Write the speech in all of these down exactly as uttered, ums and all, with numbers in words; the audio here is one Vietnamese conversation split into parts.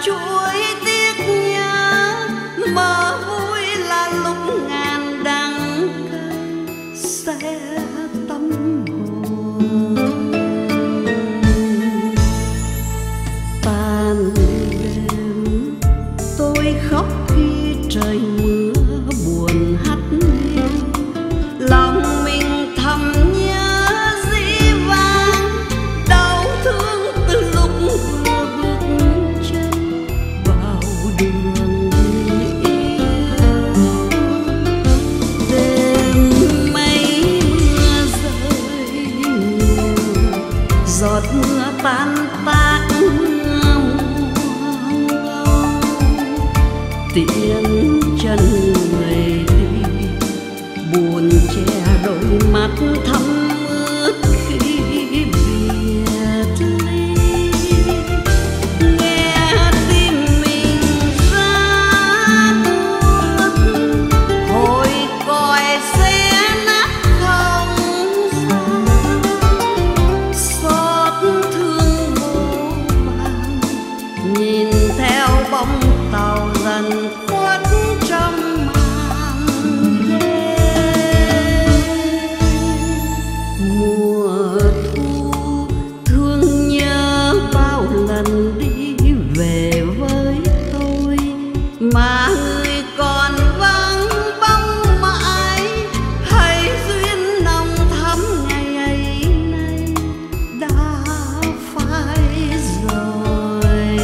chuỗi tiếc nhớ, mơ vui là lúc ngàn đắng cay sẽ tâm hồn. Tan đêm tôi khóc khi trời mưa buồn hắt hiu, lòng mình thầm nhớ dĩ vãng đau thương từ lúc vừa bước chân vào đường yêu. Đêm mây mưa rơi nhiều, giọt mưa tan tác mưa muôn ngâu, tiếng chân người đi buồn che đôi mắt thắm ướt khi biệt ly. Nghe tim mình ra buốt, hồi còi sẽ nát không gian, xót thương vô vàn nhìn theo bóng tàu dần khuất trong màn đêm. Mùa thu thương nhớ bao lần đi về với tôi, mà người còn vắng bóng mãi. Hay duyên nồng thắm ngày ấy nay đã phai rồi.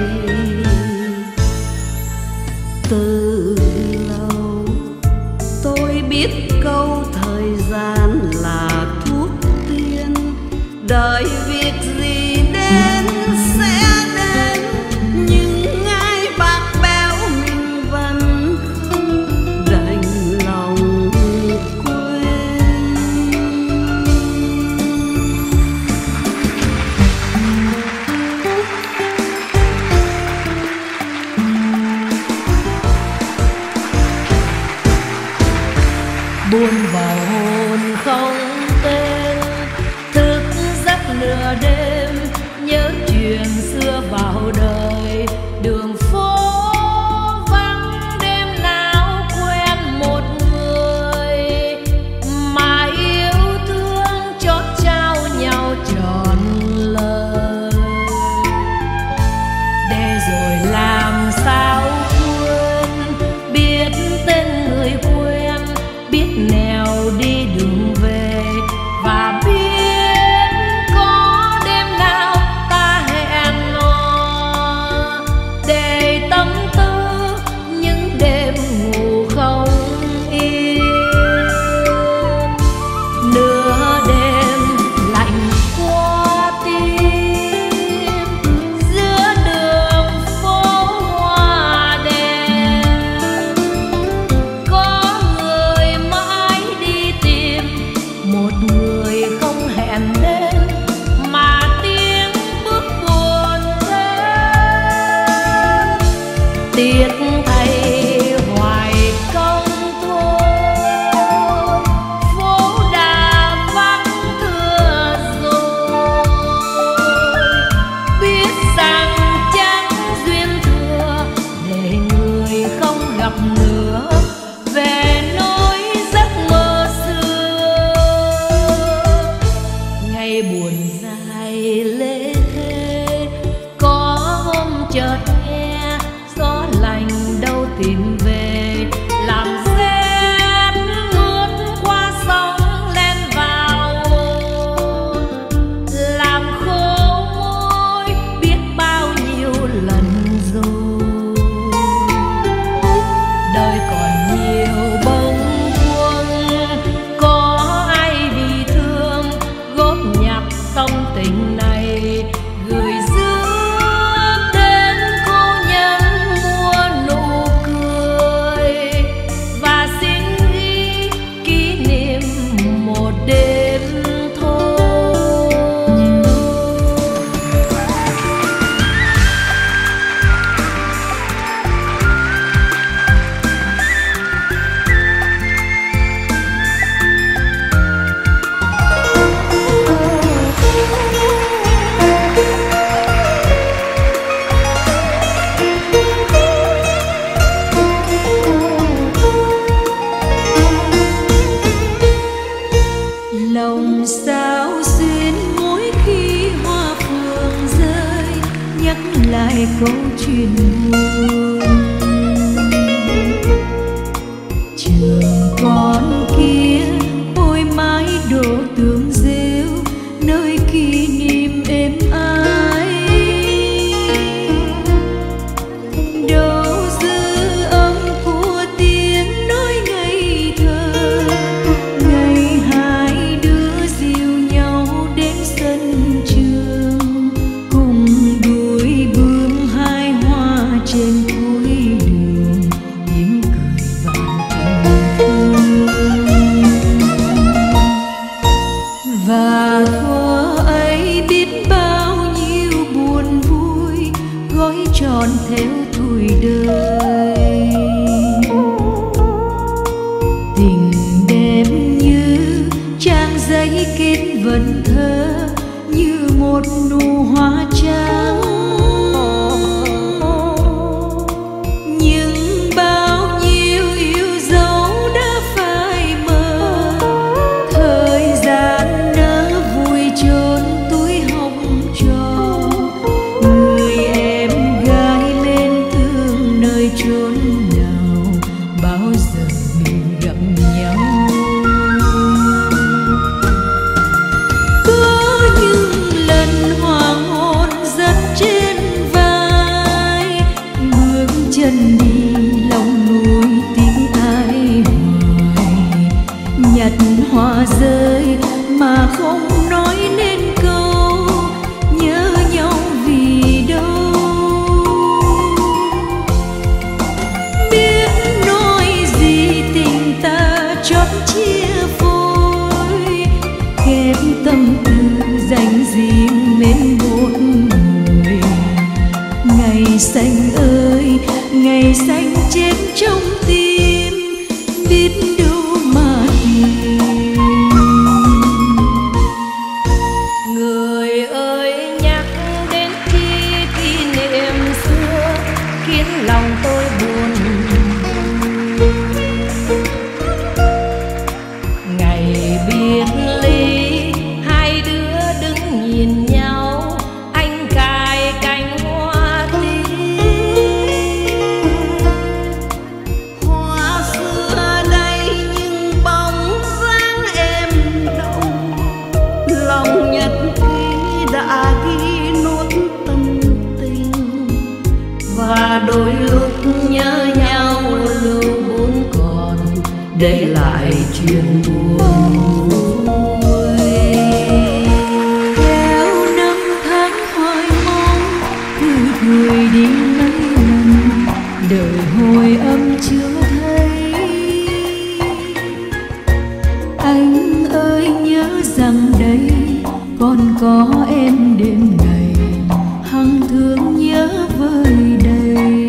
Từ lâu tôi biết câu thời gian là thuốc tiên, đợi việc gì đến sẽ đến, nhưng ai bạc bẽo mình vẫn không đành lòng quên. Buồn vào hồn không tên, thức giấc nửa đêm nhớ chuyện xưa vào đời. Đường phố vắng đêm nào quen một người, mà yêu thương chót trao nhau trọn lời. Để rồi làm sao quên, biết tên người quen, biết nẻo đi đường về, và biết có đêm nào ta hẹn hò để tâm tư những đêm ngủ không yên. Nửa đêm lạnh qua tim, giữa đường phố hoa đèn, có người mãi đi tìm một người không hẹn đến, mà tiếng bước buồn thêm. Tiếc thay hoài công thôi, phố đã vắng thưa rồi. Biết rằng chẳng duyên thừa để người không gặp nữa, về nỗi giấc mơ xưa. Ngày buồn dài lê thê, có hôm chợt nghe gió lạnh đâu tìm về, làm rét ngút qua sóng len vào hồn, làm khô môi biết bao nhiêu lần rồi. Đời còn nhiều bâng khuâng, có ai bị thương góp nhặt tâm tình này, gửi giữ đến câu chuyện buồn. Trường con kia ôi mái đổ tường rêu, nơi kỷ niệm êm ái. Đâu dư âm của tiếng nói ngây thơ, ngày hai đứa dìu nhau đến sân trường, cùng đuổi bướm hai hoa trên cuối đường, tiếng cười vang tình thương. Và thuở ấy biết bao nhiêu buồn vui gói tròn theo tuổi đời. Tình đẹp như trang giấy kết vần thơ, như một nụ hoa trắng. Nhưng bao nhiêu yêu dấu đã phai mờ, thời gian nỡ vui chốn túi học trò. Người em gái bên thương nơi chốn nào, bao giờ mình gặp nhau. Có những lần hoàng hôn dắt trên vai, bước chân đi lòng núi tiếng ai hoài. Nhặt hoa rơi mà không nói nên câu, nhớ nhau vì đâu. Biết nói gì tình ta chót chia phôi, khép tâm tư dành riêng mến một người. Ngày xanh ơi ngày xanh chết trong tim, biết đâu mà tìm. Người ơi nhắc đến khi kỷ niệm xưa, khiến lòng tôi buồn. Ngày biệt ly hai đứa đứng nhìn nhau, anh cài cành hoa tím. Hoa xưa đây nhưng bóng dáng em đâu, lòng nhật ký đã ghi nốt tâm tình. Và đôi lúc nhớ nhau lưu buồn còn để lại chuyện buồn vui. Theo năm tháng hoài mong, cứ gửi đi mấy lần, đời hồi âm chưa thấy. Anh ơi nhớ rằng đây còn có em đêm ngày, hằng thương nhớ vơi đầy.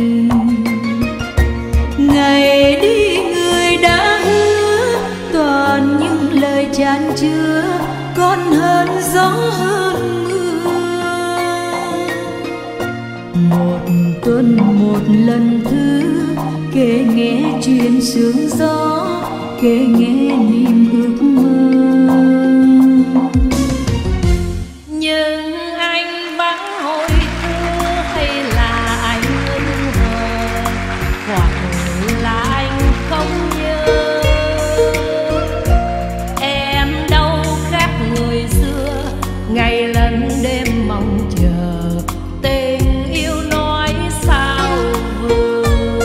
Ngày đi người đã hứa toàn những lời chan chứa, còn hơn gió hơn mưa. Một tuần một lần thứ kể nghe chuyện sương gió, kể nghe niềm ước mơ. Nhưng anh vắng hồi thưa hay là anh ân hờ, hoặc là anh không nhớ. Em đâu khác người xưa, ngày lẫn đêm mong chờ, tình yêu nói sao vừa.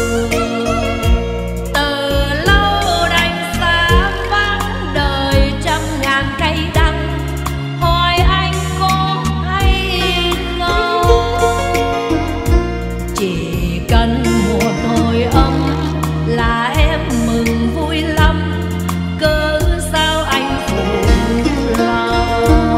Từ lâu đành xa vắng đời trăm ngàn cây đắng, hỏi anh có hay không. Chỉ cần một hồi âm là em mừng vui lắm, cớ sao anh phụ lòng.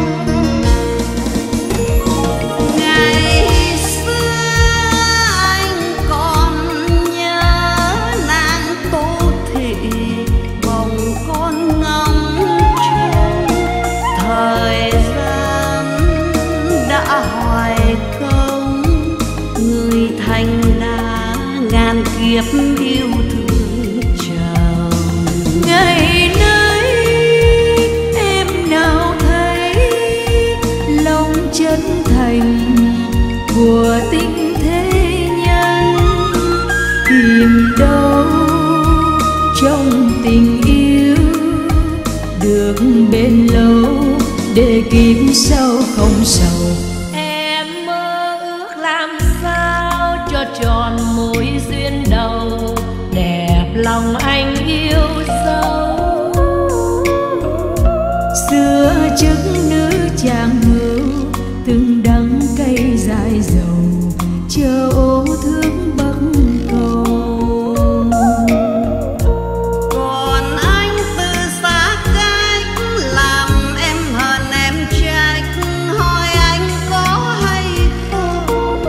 Ngày xưa anh còn nhớ nàng Tô Thị, bồng con ngóng trông. Thời gian đã hoài công, người thành đã ngàn kiếp yêu thương chồng. Ngày nay em nào thấy lòng chân thành của tình tình thế nhân. Tìm đâu trong tình yêu được bền lâu, để kiếp sau không sầu. Em mơ ước làm sao cho tròn mối duyên đầu, đẹp lòng anh yêu sâu. Xưa chức nữ chàng hữu, từng đắng cay dài dầu, chờ ô thương bắc cầu. Còn anh từ xa cách, làm em hờn em trách, hỏi anh có hay không.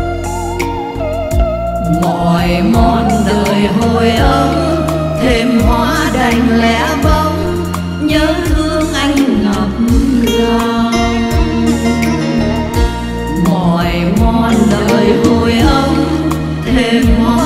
Mọi mòn đời hồi ấm, thêm hoa đành lẻ bóng, nhớ thương anh ngập ngào. Mọi mòn đời hồi ấm, thêm hoa